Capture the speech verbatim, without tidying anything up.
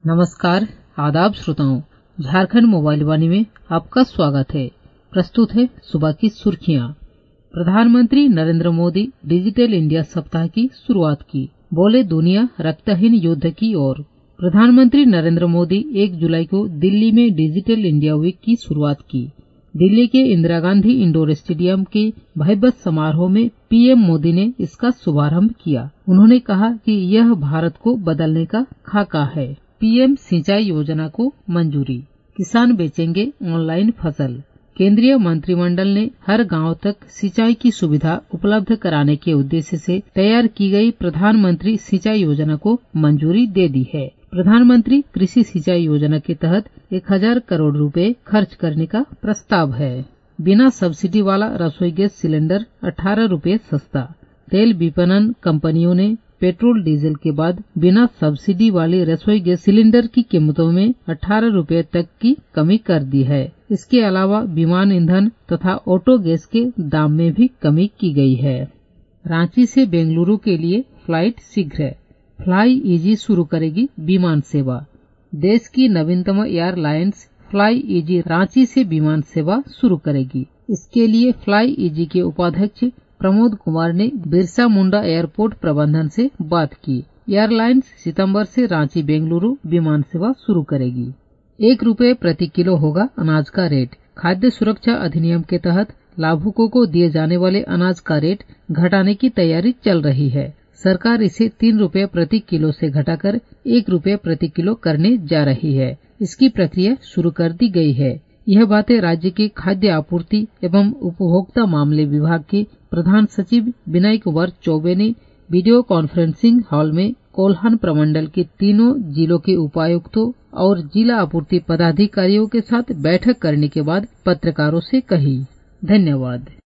नमस्कार, आदाब श्रोताओं। झारखंड मोबाइल वाणी में आपका स्वागत है। प्रस्तुत है सुबह की सुर्खियां। प्रधानमंत्री नरेंद्र मोदी डिजिटल इंडिया सप्ताह की शुरुआत की, बोले दुनिया रक्तहीन युद्ध की ओर। प्रधानमंत्री नरेंद्र मोदी एक जुलाई को दिल्ली में डिजिटल इंडिया वीक की शुरुआत की। दिल्ली के इंदिरा गांधी इंडोर स्टेडियम के भव्य समारोह में पीएम मोदी ने इसका शुभारंभ किया। उन्होंने कहा कि यह भारत को बदलने का खाका है। पीएम सिंचाई योजना को मंजूरी, किसान बेचेंगे ऑनलाइन फसल। केंद्रीय मंत्रिमंडल ने हर गांव तक सिंचाई की सुविधा उपलब्ध कराने के उद्देश्य से तैयार की गई प्रधानमंत्री सिंचाई योजना को मंजूरी दे दी है। प्रधानमंत्री कृषि सिंचाई योजना के तहत एक हजार करोड़ रुपए खर्च करने का प्रस्ताव है। बिना सब्सिडी वाला रसोई गैस सिलेंडर अठारह रुपए सस्ता। तेल विपणन कंपनियों ने पेट्रोल डीजल के बाद बिना सब्सिडी वाले रसोई गैस सिलेंडर की कीमतों में अठारह रुपए तक की कमी कर दी है। इसके अलावा विमान ईंधन तथा ऑटो गैस के दाम में भी कमी की गई है। रांची से बेंगलुरु के लिए फ्लाइट शीघ्र, फ्लाई इजी शुरू करेगी विमान सेवा। देश की नवीनतम एयरलाइंस फ्लाई इजी रांची से विमान सेवा शुरू करेगी। इसके लिए फ्लाई इजी के उपाध्यक्ष प्रमोद कुमार ने बिरसा मुंडा एयरपोर्ट प्रबंधन से बात की। एयरलाइंस सितंबर से रांची बेंगलुरु विमान सेवा शुरू करेगी। एक रुपए प्रति किलो होगा अनाज का रेट। खाद्य सुरक्षा अधिनियम के तहत लाभुकों को दिए जाने वाले अनाज का रेट घटाने की तैयारी चल रही है। सरकार इसे तीन रुपए प्रति किलो से घटाकर एक रुपए प्रति किलो करने जा रही है। इसकी प्रक्रिया शुरू कर दी गई है। यह बातें राज्य के खाद्य आपूर्ति एवं उपभोक्ता मामले विभाग के प्रधान सचिव विनय कुमार चौबे ने वीडियो कॉन्फ्रेंसिंग हॉल में कोल्हान प्रमंडल के तीनों जिलों के उपायुक्तों और जिला आपूर्ति पदाधिकारियों के साथ बैठक करने के बाद पत्रकारों से कही। धन्यवाद।